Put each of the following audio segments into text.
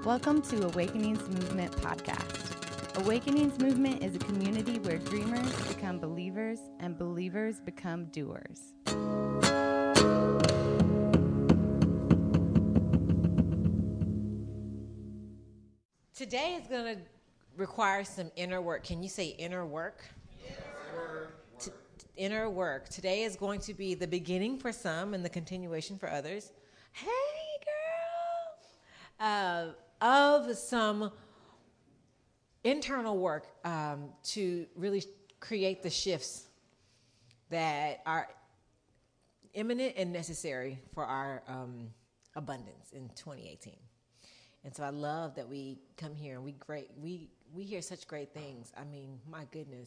Welcome to Awakenings Movement podcast. Awakenings Movement is a community where dreamers become believers and believers become doers. Today is going to require some inner work. Can you say inner work? Inner work. Today is going to be the beginning for some and the continuation for others. Hey, girl! Of some internal work to really create the shifts that are imminent and necessary for our abundance in 2018. And so I love that we come here and we hear such great things. I mean, my goodness.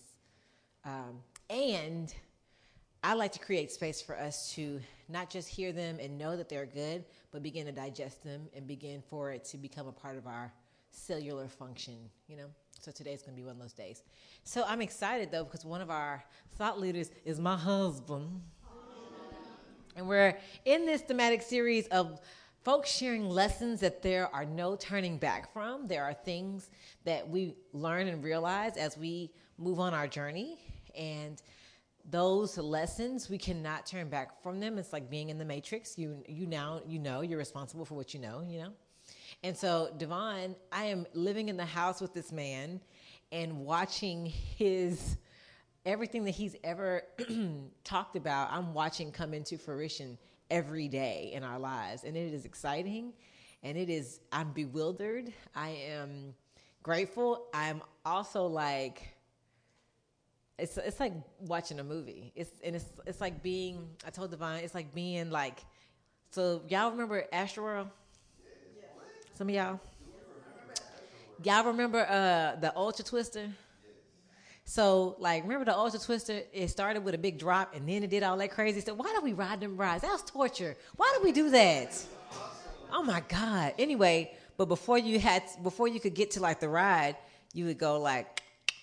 And I like to create space for us to not just hear them and know that they're good, but begin to digest them and begin for it to become a part of our cellular function, you know? So today's going to be one of those days. So I'm excited, though, because one of our thought leaders is my husband. And we're in this thematic series of folks sharing lessons that there are no turning back from. There are things that we learn and realize as we move on our journey. And those lessons, we cannot turn back from them. It's like being in the Matrix. You know, you're responsible for what you know. And so, Devon, I am living in the house with this man and watching everything that he's ever talked about, I'm watching come into fruition every day in our lives. And it is exciting. And I'm bewildered. I am grateful. I'm also like, it's like watching a movie. It's like being, I told Devon, it's like being like, so y'all remember Astroworld? Some of y'all? Y'all remember the Ultra Twister? So, like, remember the Ultra Twister? It started with a big drop, and then it did all that crazy stuff. Why do we ride them rides? That was torture. Why do we do that? Oh, my God. Anyway, but before you could get to, like, the ride, you would go, like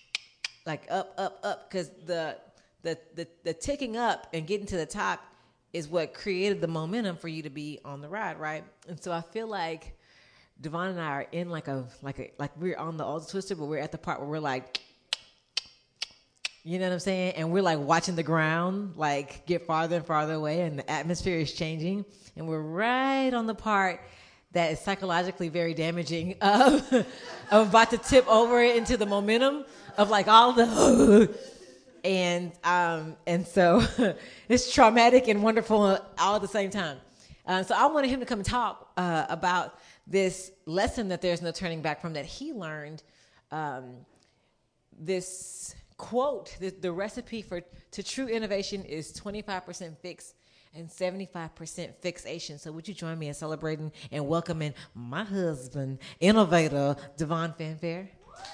up, because the ticking up and getting to the top is what created the momentum for you to be on the ride, right? And so I feel like Devon and I are in like we're on the Ultra Twister, but we're at the part where we're like, you know what I'm saying? And we're like watching the ground like get farther and farther away, and the atmosphere is changing, and we're right on the part that is psychologically very damaging of about to tip over into the momentum of like all the and so it's traumatic and wonderful all at the same time. So I wanted him to come and talk about this lesson that there's no turning back from that he learned. This quote, the recipe to true innovation is 25% fix and 75% fixation. So would you join me in celebrating and welcoming my husband, innovator, Devon Fanfare?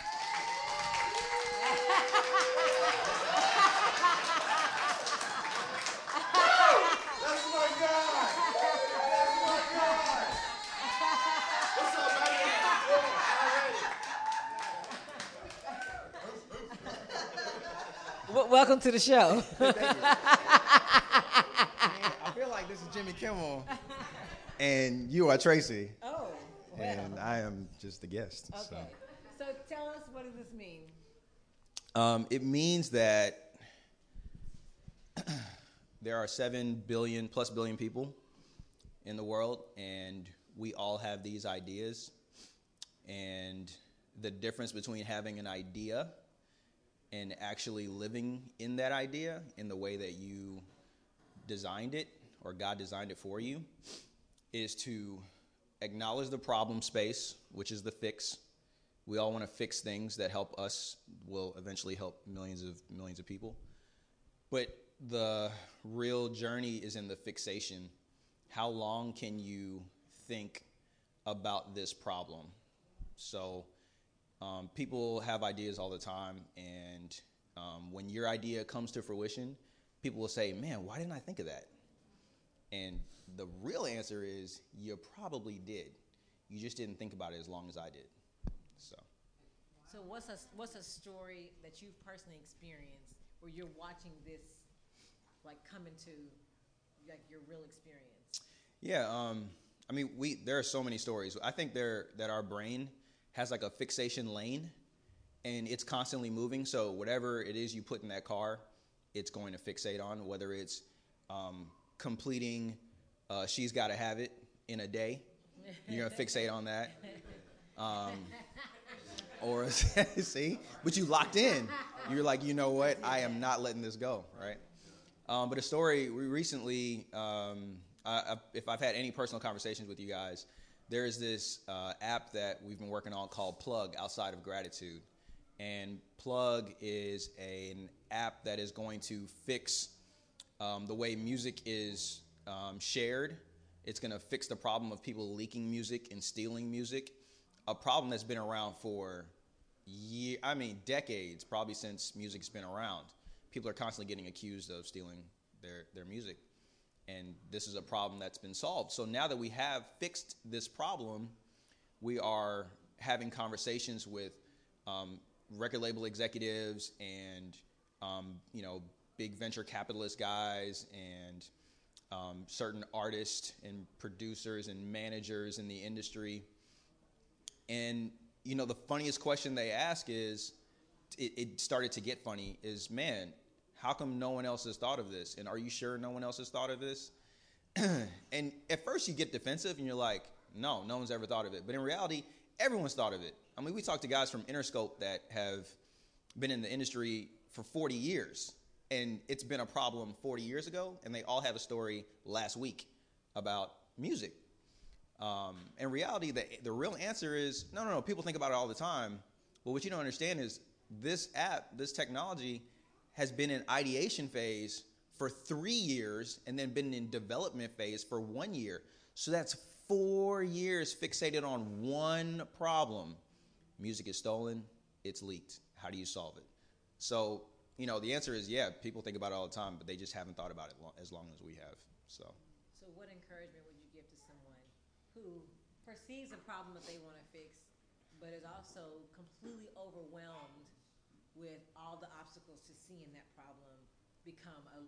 Welcome to the show. Thank you. I feel like this is Jimmy Kimmel, and you are Tracy. Oh, well. And I am just the guest. Okay. So tell us, what does this mean? It means that there are 7 billion plus billion people in the world, and we all have these ideas. And the difference between having an idea and actually living in that idea in the way that you designed it or God designed it for you is to acknowledge the problem space, which is the fix. We all want to fix things that help us, will eventually help millions of people. But the real journey is in the fixation. How long can you think about this problem? So people have ideas all the time, and when your idea comes to fruition, people will say, man, why didn't I think of that? And the real answer is you probably did. You just didn't think about it as long as I did. So what's a story that you've personally experienced where you're watching this like come into like your real experience? Yeah, I mean, there are so many stories. I think that our brain has like a fixation lane, and it's constantly moving. So whatever it is you put in that car, it's going to fixate on. Whether it's completing She's Gotta Have It in a day, you're gonna fixate on that. Or see, but you locked in. You're like, you know what? I am not letting this go, right? But a story we recently. If I've had any personal conversations with you guys, there is this app that we've been working on called Plug, Outside of Gratitude. And Plug is an app that is going to fix the way music is shared. It's going to fix the problem of people leaking music and stealing music, a problem that's been around for decades, probably since music's been around. People are constantly getting accused of stealing their music. And this is a problem that's been solved. So now that we have fixed this problem, we are having conversations with record label executives and big venture capitalist guys and certain artists and producers and managers in the industry. And the funniest question they ask is, it started to get funny, is, man, how come no one else has thought of this? And are you sure no one else has thought of this? And at first you get defensive and you're like, no one's ever thought of it. But in reality, everyone's thought of it. I mean, we talked to guys from Interscope that have been in the industry for 40 years. And it's been a problem 40 years ago. And they all have a story last week about music. In reality, the real answer is, no. People think about it all the time. But what you don't understand is this app, this technology, has been in ideation phase for 3 years and then been in development phase for 1 year. So that's 4 years fixated on one problem. Music is stolen, it's leaked. How do you solve it? So, the answer is, yeah, people think about it all the time, but they just haven't thought about it as long as we have. So what encouragement would you give to someone who perceives a problem that they want to fix, but is also completely overwhelmed with all the obstacles to seeing that problem become a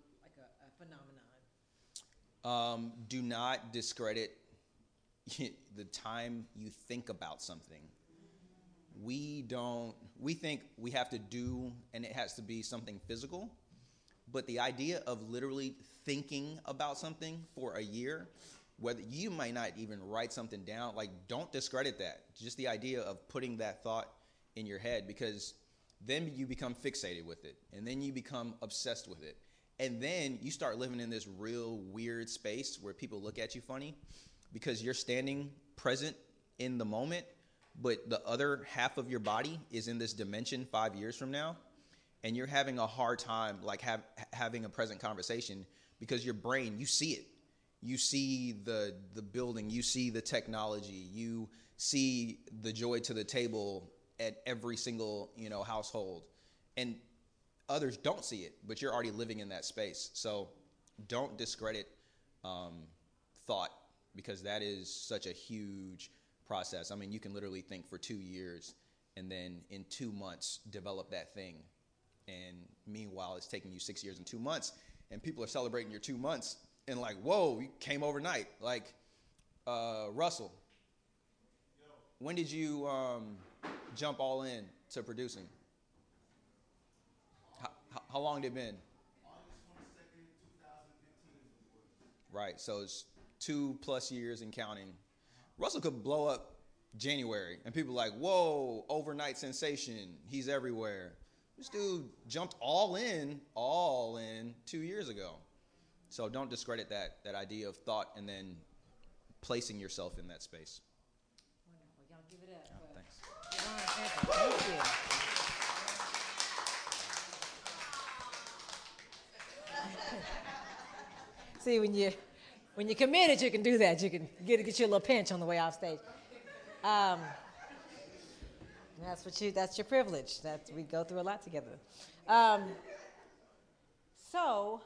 phenomenon? Do not discredit the time you think about something. We think we have to do, and it has to be something physical, but the idea of literally thinking about something for a year, whether you might not even write something down, like, don't discredit that. Just the idea of putting that thought in your head, because then you become fixated with it, and then you become obsessed with it. And then you start living in this real weird space where people look at you funny because you're standing present in the moment, but the other half of your body is in this dimension 5 years from now, and you're having a hard time having a present conversation because your brain, you see it. You see the building, you see the technology, you see the joy to the table at every single household, and others don't see it, but you're already living in that space. So don't discredit thought, because that is such a huge process. I mean, you can literally think for 2 years and then in 2 months develop that thing, and meanwhile it's taking you 6 years and 2 months, and people are celebrating your 2 months and like, whoa, you came overnight. Like, Russell, when did you jump all in to producing? How long did it been? August 22nd, 2015. Right, so it's 2+ years and counting. Russell could blow up January, and people are like, whoa, overnight sensation, he's everywhere. This dude jumped all in 2 years ago. So don't discredit that idea of thought and then placing yourself in that space. Wonderful. Y'all give it up. Thanks. Thank you. See, when you're committed, you can do that. You can get you a little pinch on the way off stage. That's your privilege. We go through a lot together. So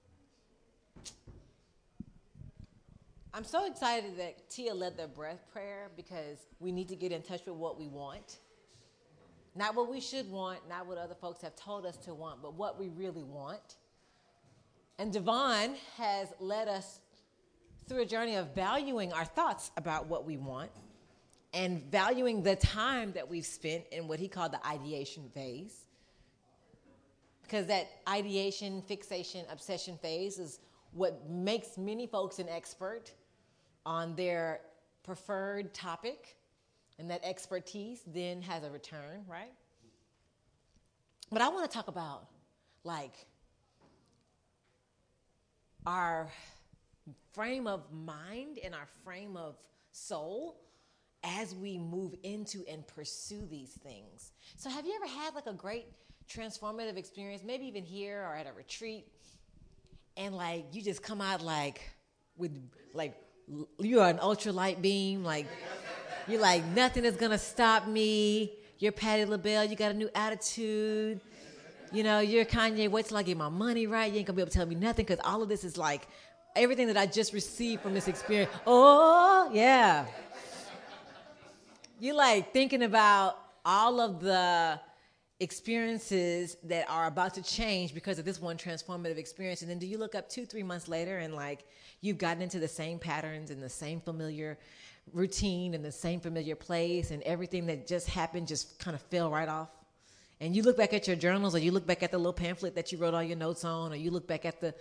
I'm so excited that Tia led the breath prayer, because we need to get in touch with what we want. Not what we should want, not what other folks have told us to want, but what we really want. And Devon has led us through a journey of valuing our thoughts about what we want and valuing the time that we've spent in what he called the ideation phase. Because that ideation, fixation, obsession phase is what makes many folks an expert on their preferred topic. And that expertise then has a return, right? But I want to talk about, like, our frame of mind and our frame of soul as we move into and pursue these things. So have you ever had like a great transformative experience, maybe even here or at a retreat, and like you just come out like with like you're an ultralight beam, like you're like nothing is gonna stop me. You're Patti LaBelle, you got a new attitude. You know, you're Kanye, wait till I get my money right. You ain't gonna be able to tell me nothing because all of this is like everything that I just received from this experience. Oh, yeah. You're like thinking about all of the experiences that are about to change because of this one transformative experience. And then do you look up 2-3 months later and like you've gotten into the same patterns and the same familiar routine and the same familiar place and everything that just happened just kind of fell right off? And you look back at your journals or you look back at the little pamphlet that you wrote all your notes on or you look back at the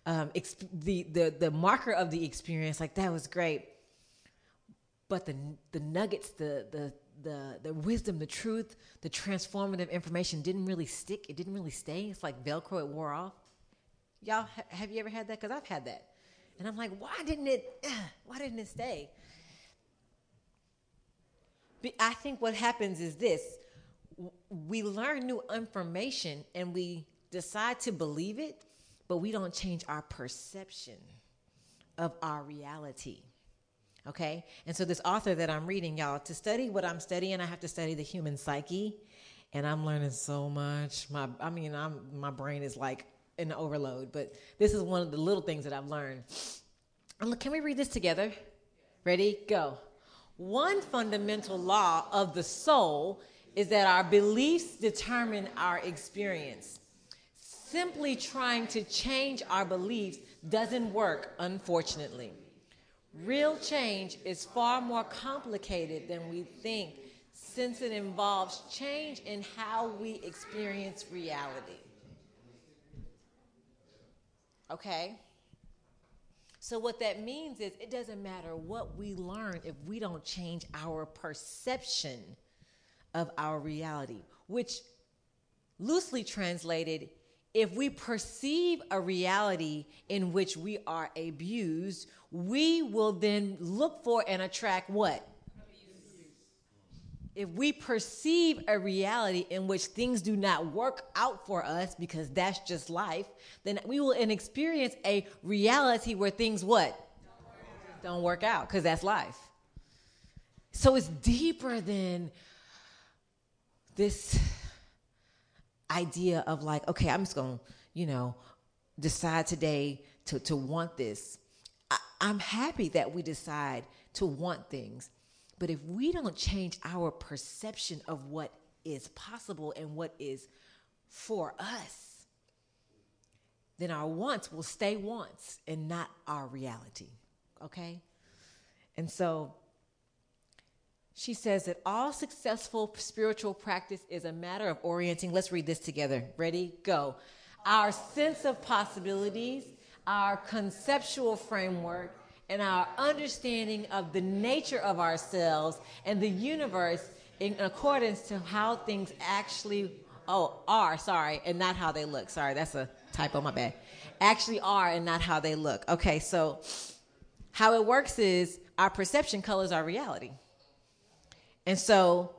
marker of the experience, like that was great. But the nuggets, the wisdom, the truth, the transformative information didn't really stick. It didn't really stay. It's like Velcro, it wore off. Y'all, have you ever had that? Because I've had that. And I'm like, why didn't it stay? I think what happens is this. We learn new information and we decide to believe it, but we don't change our perception of our reality. Okay? And so this author that I'm reading, y'all, to study what I'm studying, I have to study the human psyche. And I'm learning so much. My brain is like in overload, but this is one of the little things that I've learned. Can we read this together? Ready? Go. One fundamental law of the soul is that our beliefs determine our experience. Simply trying to change our beliefs doesn't work, unfortunately. Real change is far more complicated than we think, since it involves change in how we experience reality. Okay? So what that means is it doesn't matter what we learn if we don't change our perception of our reality, which loosely translated, if we perceive a reality in which we are abused, we will then look for and attract what? Abuse. If we perceive a reality in which things do not work out for us because that's just life, then we will experience a reality where things what? Don't work out because that's life. So it's deeper than this idea of like, okay, I'm just going to, decide today to want this. I'm happy that we decide to want things. But if we don't change our perception of what is possible and what is for us, then our wants will stay wants and not our reality. Okay? And so she says that all successful spiritual practice is a matter of orienting. Let's read this together. Ready? Go. Our sense of possibilities, our conceptual framework, and our understanding of the nature of ourselves and the universe in accordance to how things actually are, and not how they look. Sorry, that's a typo, my bad. Actually are and not how they look. Okay, so how it works is our perception colors our reality. And so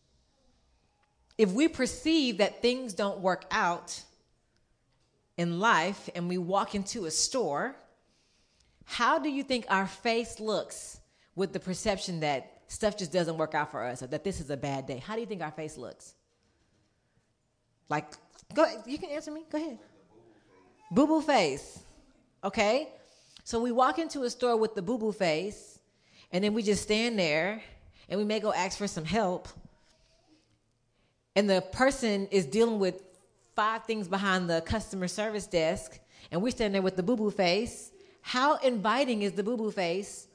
if we perceive that things don't work out in life and we walk into a store, how do you think our face looks with the perception that stuff just doesn't work out for us or that this is a bad day? How do you think our face looks? Like, go ahead. You can answer me. Go ahead. Boo-boo face. Okay? So we walk into a store with the boo-boo face, and then we just stand there, and we may go ask for some help, and the person is dealing with 5 things behind the customer service desk, and we're standing there with the boo-boo face. How inviting is the boo-boo face?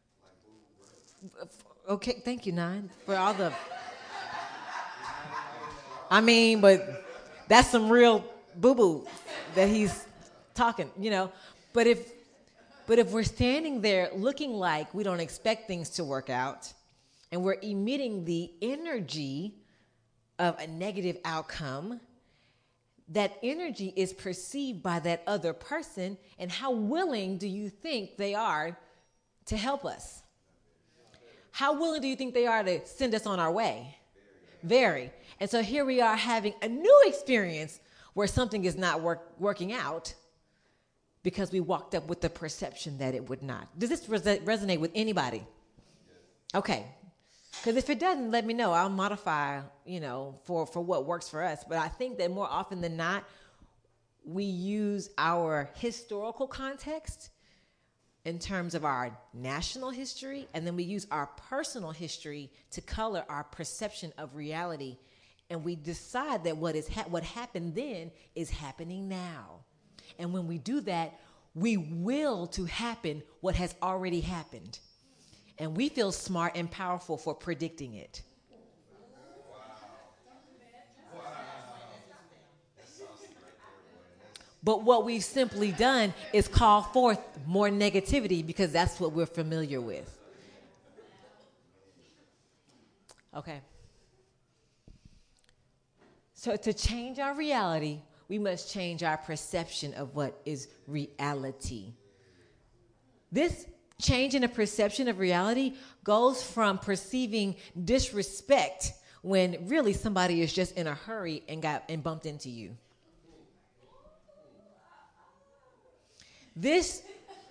Okay, thank you, Nine, for all the... I mean, but that's some real boo-boo that he's talking, you know. But if we're standing there looking like we don't expect things to work out, and we're emitting the energy of a negative outcome, that energy is perceived by that other person, and how willing do you think they are to help us? How willing do you think they are to send us on our way? Very. And so here we are having a new experience where something is not working out because we walked up with the perception that it would not. Does this resonate with anybody? Okay. Because if it doesn't, let me know. I'll modify, for what works for us. But I think that more often than not, we use our historical context in terms of our national history, and then we use our personal history to color our perception of reality. And we decide that what happened then is happening now. And when we do that, we will to happen what has already happened. And we feel smart and powerful for predicting it. But what we've simply done is call forth more negativity because that's what we're familiar with. Okay. So to change our reality, we must change our perception of what is reality. This change in the perception of reality goes from perceiving disrespect when really somebody is just in a hurry and bumped into you. This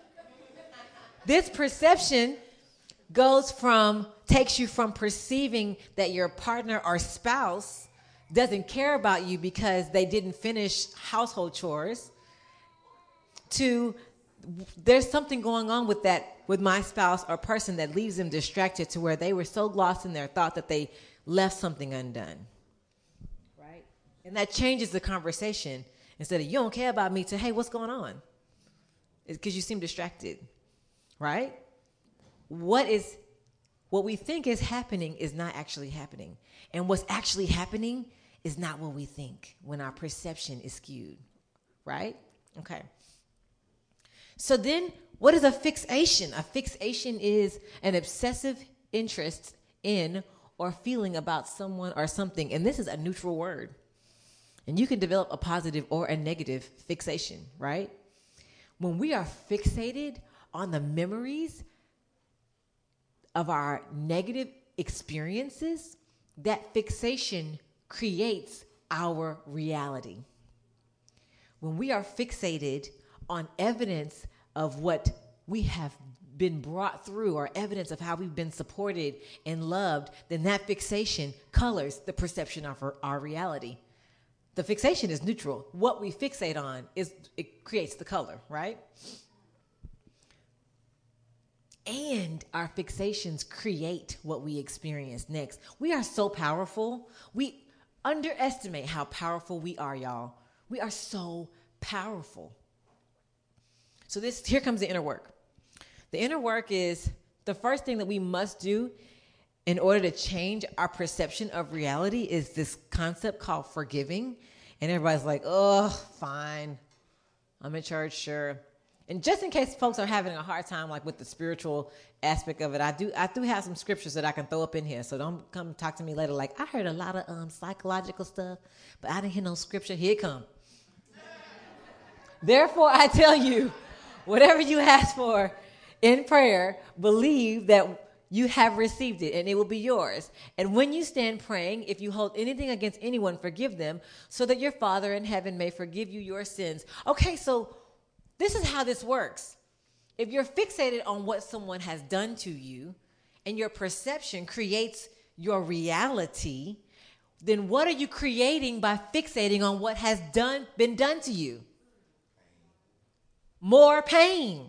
perception takes you from perceiving that your partner or spouse doesn't care about you because they didn't finish household chores to there's something going on with my spouse or person that leaves them distracted to where they were so lost in their thought that they left something undone. Right? And that changes the conversation. Instead of, you don't care about me, to, hey, what's going on? It's because you seem distracted. Right? What we think is happening is not actually happening. And what's actually happening is not what we think when our perception is skewed. Right? Okay. So then, what is a fixation? A fixation is an obsessive interest in or feeling about someone or something. And this is a neutral word. And you can develop a positive or a negative fixation, right? When we are fixated on the memories of our negative experiences, that fixation creates our reality. When we are fixated on evidence of what we have been brought through or evidence of how we've been supported and loved, then that fixation colors the perception of our reality. The fixation is neutral. What we fixate on it creates the color, right? And our fixations create what we experience next. We are so powerful. We underestimate how powerful we are, y'all. We are so powerful. So here comes the inner work. The inner work is the first thing that we must do in order to change our perception of reality is this concept called forgiving. And everybody's like, oh, fine. I'm in church, sure. And just in case folks are having a hard time like with the spiritual aspect of it, I do have some scriptures that I can throw up in here. So don't come talk to me later like, I heard a lot of psychological stuff, but I didn't hear no scripture. Here it come. Therefore, I tell you, whatever you ask for in prayer, believe that you have received it and it will be yours. And when you stand praying, if you hold anything against anyone, forgive them so that your Father in heaven may forgive you your sins. Okay, so this is how this works. If you're fixated on what someone has done to you and your perception creates your reality, then what are you creating by fixating on what has been done to you? More pain.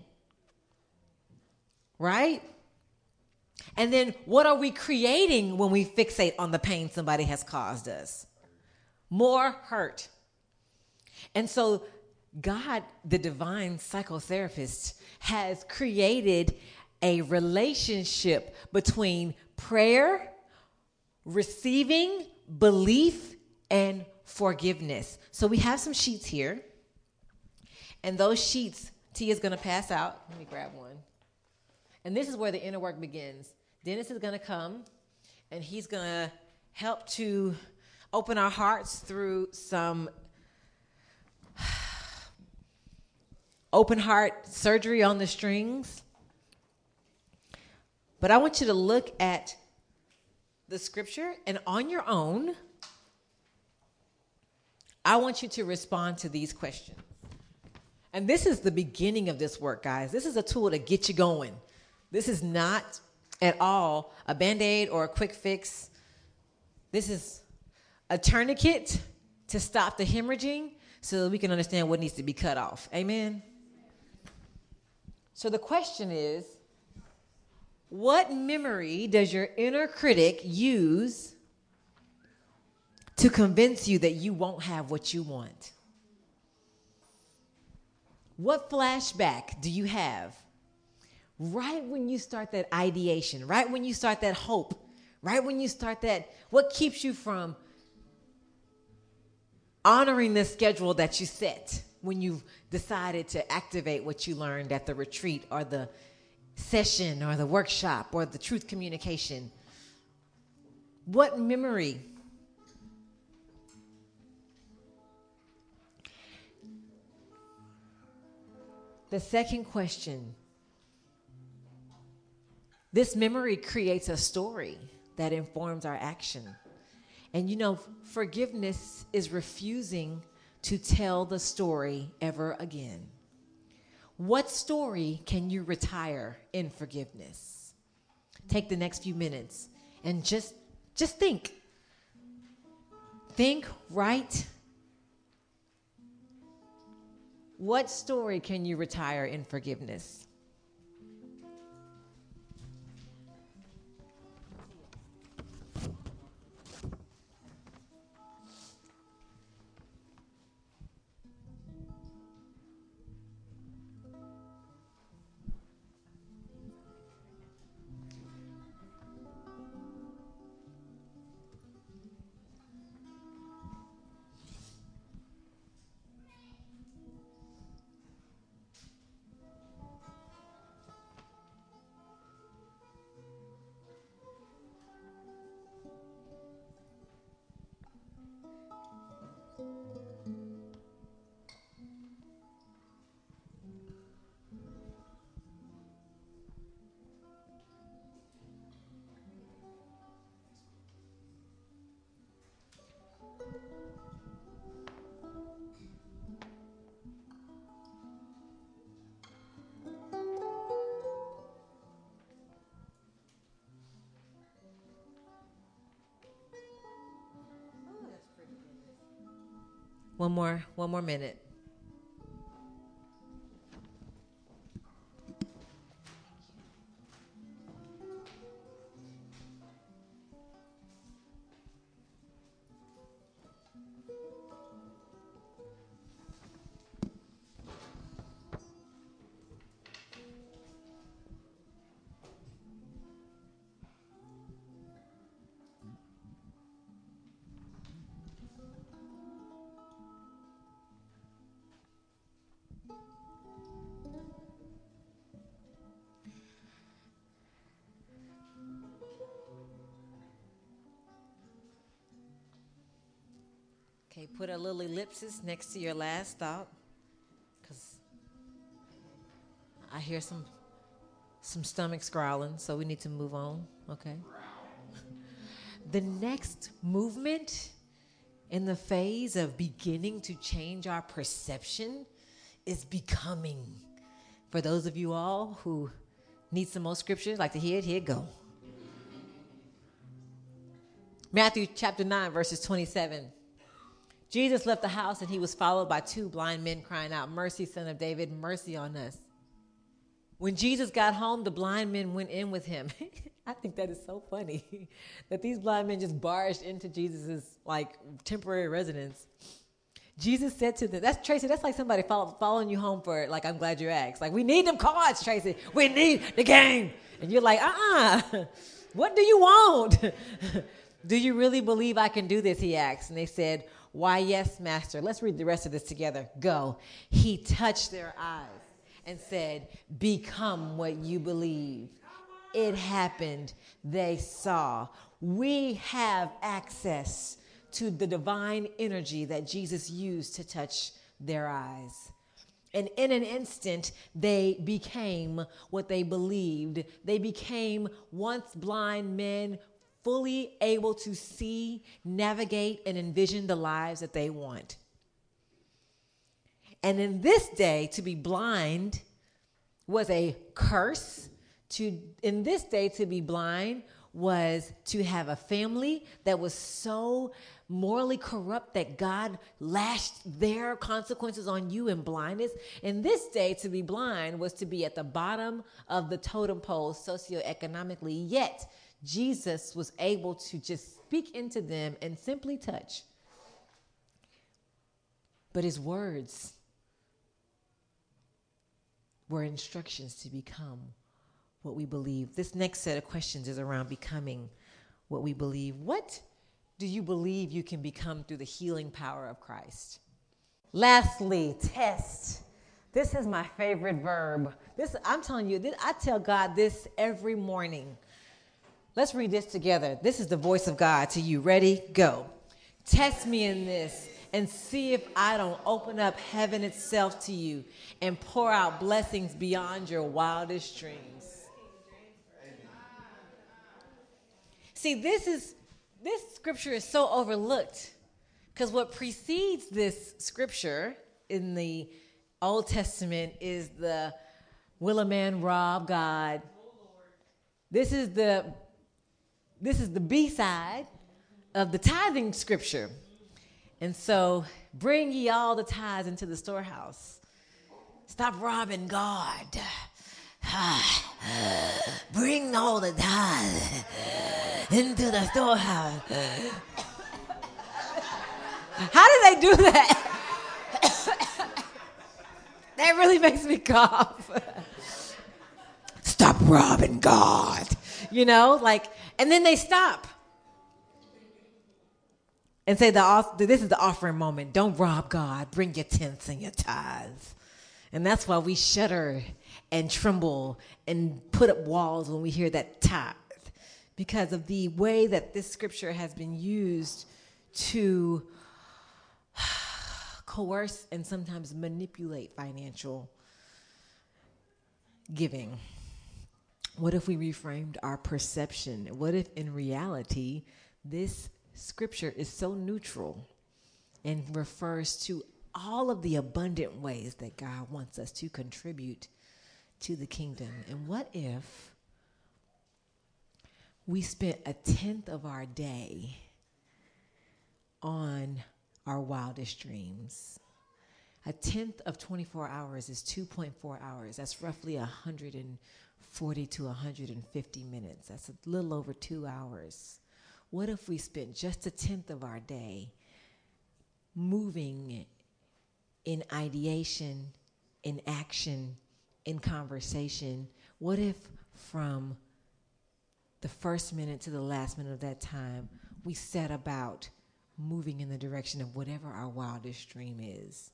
Right? And then what are we creating when we fixate on the pain somebody has caused us? More hurt. And so God, the divine psychotherapist, has created a relationship between prayer, receiving, belief, and forgiveness. So we have some sheets here. And those sheets, Tia's going to pass out. Let me grab one. And this is where the inner work begins. Dennis is going to come, and he's going to help to open our hearts through some open heart surgery on the strings. But I want you to look at the scripture, and on your own, I want you to respond to these questions. And this is the beginning of this work, guys. This is a tool to get you going. This is not at all a Band-Aid or a quick fix. This is a tourniquet to stop the hemorrhaging so that we can understand what needs to be cut off. Amen? So the question is, what memory does your inner critic use to convince you that you won't have what you want? What flashback do you have right when you start that ideation, right when you start that hope, right when you start that, what keeps you from honoring the schedule that you set when you've decided to activate what you learned at the retreat or the session or the workshop or the truth communication? What memory? The second question. This memory creates a story that informs our action. And you know, forgiveness is refusing to tell the story ever again. What story can you retire in forgiveness? Take the next few minutes and just think. Think, write. What story can you retire in forgiveness? One more minute. Okay, put a little ellipsis next to your last thought, because I hear some stomachs growling, so we need to move on, okay? The next movement in the phase of beginning to change our perception is becoming. For those of you all who need some more scripture, like to hear it, here it go. Matthew chapter 9, verses 27. Jesus left the house and he was followed by two blind men crying out, "Mercy, Son of David, mercy on us." When Jesus got home, the blind men went in with him. I think that is so funny that these blind men just barged into Jesus's temporary residence. Jesus said to them, that's Tracy, that's like somebody following you home for, like, I'm glad you asked. Like, we need them cards, Tracy. We need the game. And you're like, what do you want? Do you really believe I can do this, he asked. And they said, why, yes, master. Let's read the rest of this together. Go. He touched their eyes and said, become what you believe. It happened. They saw. We have access to the divine energy that Jesus used to touch their eyes. And in an instant, they became what they believed. They became once blind men, fully able to see, navigate, and envision the lives that they want. And in this day, to be blind was a curse. In this day, to be blind was to have a family that was so morally corrupt that God lashed their consequences on you in blindness. In this day, to be blind was to be at the bottom of the totem pole socioeconomically, yet Jesus was able to just speak into them and simply touch. But his words were instructions to become what we believe. This next set of questions is around becoming what we believe. What do you believe you can become through the healing power of Christ? Lastly, test. This is my favorite verb. I'm telling you, I tell God this every morning. Let's read this together. This is the voice of God to you. Ready? Go. Test me in this and see if I don't open up heaven itself to you and pour out blessings beyond your wildest dreams. See, this scripture is so overlooked because what precedes this scripture in the Old Testament is the will a man rob God? This is the B-side of the tithing scripture. And so, bring ye all the tithes into the storehouse. Stop robbing God. Bring all the tithes into the storehouse. How do they do that? That really makes me cough. Stop robbing God. And then they stop. And say, this is the offering moment. Don't rob God. Bring your tenths and your tithes. And that's why we shudder and tremble and put up walls when we hear that tithe. Because of the way that this scripture has been used to coerce and sometimes manipulate financial giving. What if we reframed our perception? What if in reality this scripture is so neutral and refers to all of the abundant ways that God wants us to contribute to the kingdom? And what if we spent a tenth of our day on our wildest dreams? A tenth of 24 hours is 2.4 hours. That's roughly 140 to 150 minutes. That's a little over 2 hours. What if we spent just a tenth of our day moving in ideation, in action, in conversation? What if from the first minute to the last minute of that time, we set about moving in the direction of whatever our wildest dream is?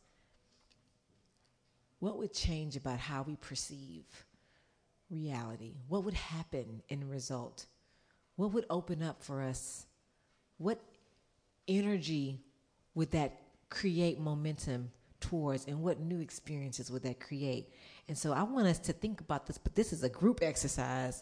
What would change about how we perceive reality? What would happen in result? What would open up for us? What energy would that create momentum towards, and what new experiences would that create? And so I want us to think about this, but this is a group exercise.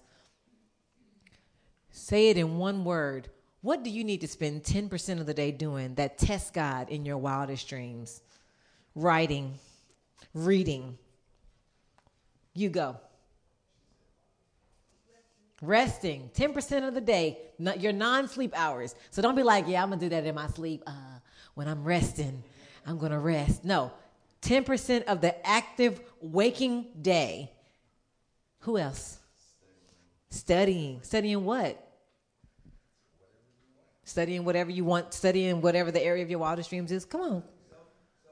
Say it in one word. What do you need to spend 10% of the day doing that tests God in your wildest dreams? Writing, reading. You go. Resting, 10% of the day, your non-sleep hours. So don't be like, I'm going to do that in my sleep. When I'm resting, I'm going to rest. No, 10% of the active waking day. Who else? Studying. Studying what? Studying whatever you want. Studying whatever the area of your wildest dreams is. Come on.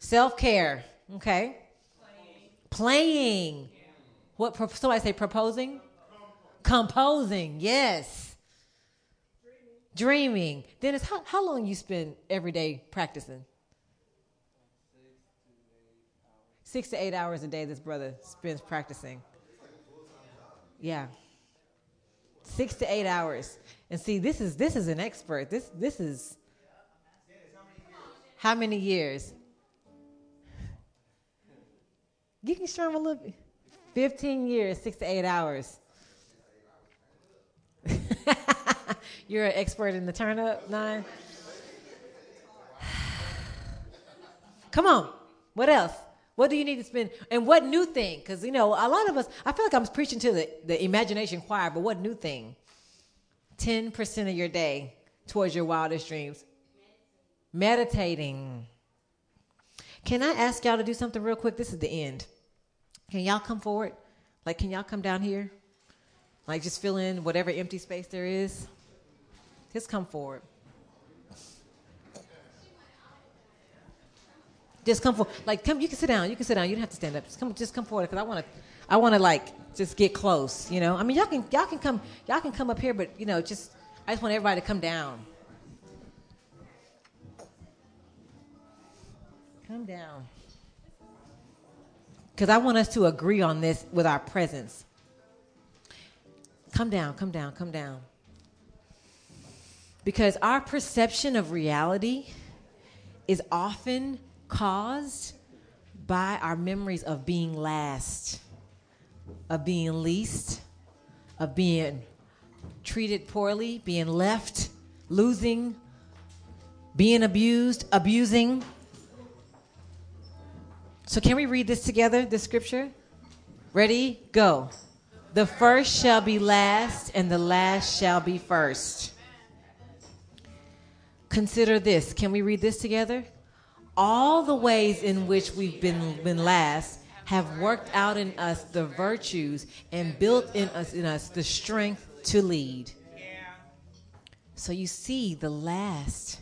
Self-care. Okay. Playing. What? Somebody say proposing? Composing. Yes. Dreaming. Dennis, how long you spend every day practicing? 6 to 8 hours a day this brother spends practicing. Yeah. 6 to 8 hours. And see, this is an expert. This is how many years? You can strum a little bit. 15 years, 6 to 8 hours. You're an expert in the turn up, 9. Come on. What else? What do you need to spend? And what new thing? Because, a lot of us, I feel like I'm preaching to the imagination choir, but what new thing? 10% of your day towards your wildest dreams. Meditating. Can I ask y'all to do something real quick? This is the end. Can y'all come forward? Like, can y'all come down here? Like, just fill in whatever empty space there is. Just come forward. Just come forward. Like, come. You can sit down. You can sit down. You don't have to stand up. Just come forward, because I want to like just get close. I mean, y'all can come up here, but I just want everybody to come down. Come down. Because I want us to agree on this with our presence. Come down, come down, come down. Because our perception of reality is often caused by our memories of being last, of being least, of being treated poorly, being left, losing, being abused, abusing. So can we read this together, this scripture? Ready? Go. The first shall be last, and the last shall be first. Consider this. Can we read this together? All the ways in which we've been last have worked out in us the virtues and built in us the strength to lead. Yeah. So you see the last,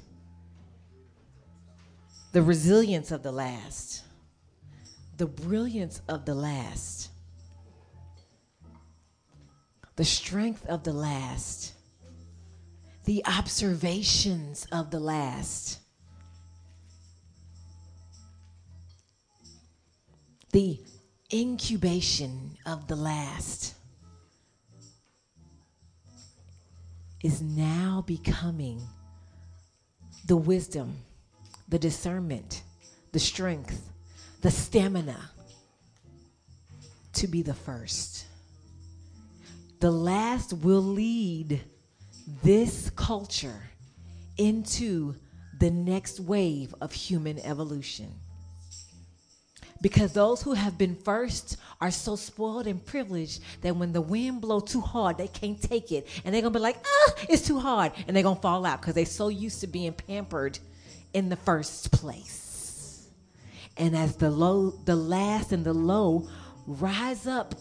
the resilience of the last, the brilliance of the last, the strength of the last, the observations of the last, the incubation of the last is now becoming the wisdom, the discernment, the strength, the stamina to be the first. The last will lead this culture into the next wave of human evolution. Because those who have been first are so spoiled and privileged that when the wind blows too hard, they can't take it. And they're going to be like, it's too hard. And they're going to fall out because they're so used to being pampered in the first place. And as the last and the low rise up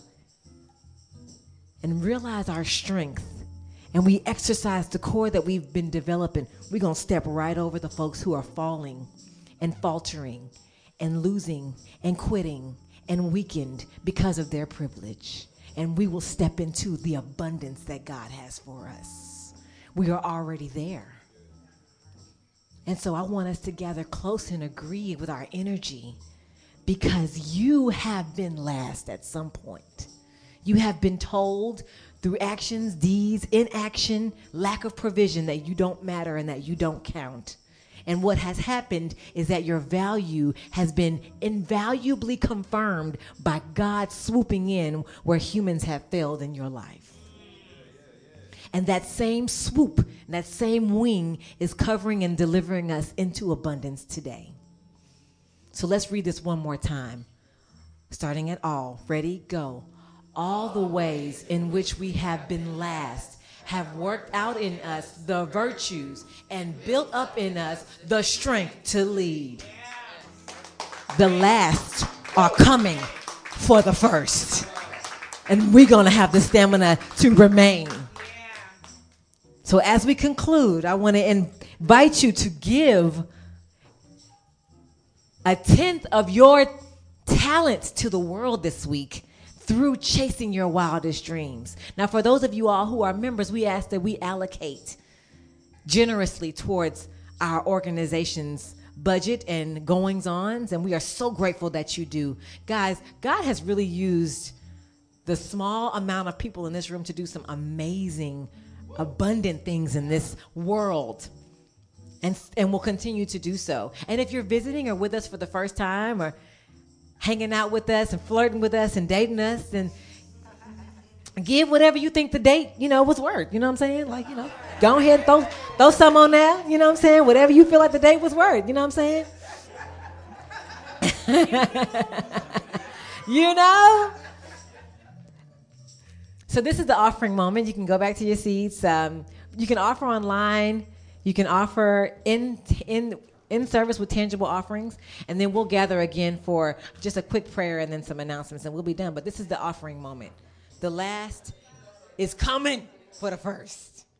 and realize our strength, and we exercise the core that we've been developing, we're going to step right over the folks who are falling and faltering and losing and quitting and weakened because of their privilege. And we will step into the abundance that God has for us. We are already there. And so I want us to gather close and agree with our energy, because you have been last at some point. You have been told through actions, deeds, inaction, lack of provision that you don't matter and that you don't count. And what has happened is that your value has been invaluably confirmed by God swooping in where humans have failed in your life. And that same swoop, that same wing is covering and delivering us into abundance today. So let's read this one more time, starting at all. Ready? Go. All the ways in which we have been last have worked out in us the virtues and built up in us the strength to lead. The last are coming for the first. And we're going to have the stamina to remain. So as we conclude, I want to invite you to give 1/10 of your talents to the world this week through chasing your wildest dreams. Now, for those of you all who are members, we ask that we allocate generously towards our organization's budget and goings-ons, and we are so grateful that you do. Guys, God has really used the small amount of people in this room to do some amazing, abundant things in this world, and will continue to do so. And if you're visiting or with us for the first time, or hanging out with us and flirting with us and dating us, then give whatever you think the date, was worth. You know what I'm saying? Like, go ahead and throw some on there. You know what I'm saying? Whatever you feel like the date was worth. You know what I'm saying? So this is the offering moment. You can go back to your seats. You can offer online. You can offer in service with tangible offerings, and then we'll gather again for just a quick prayer and then some announcements, and we'll be done. But this is the offering moment. The last is coming for the first.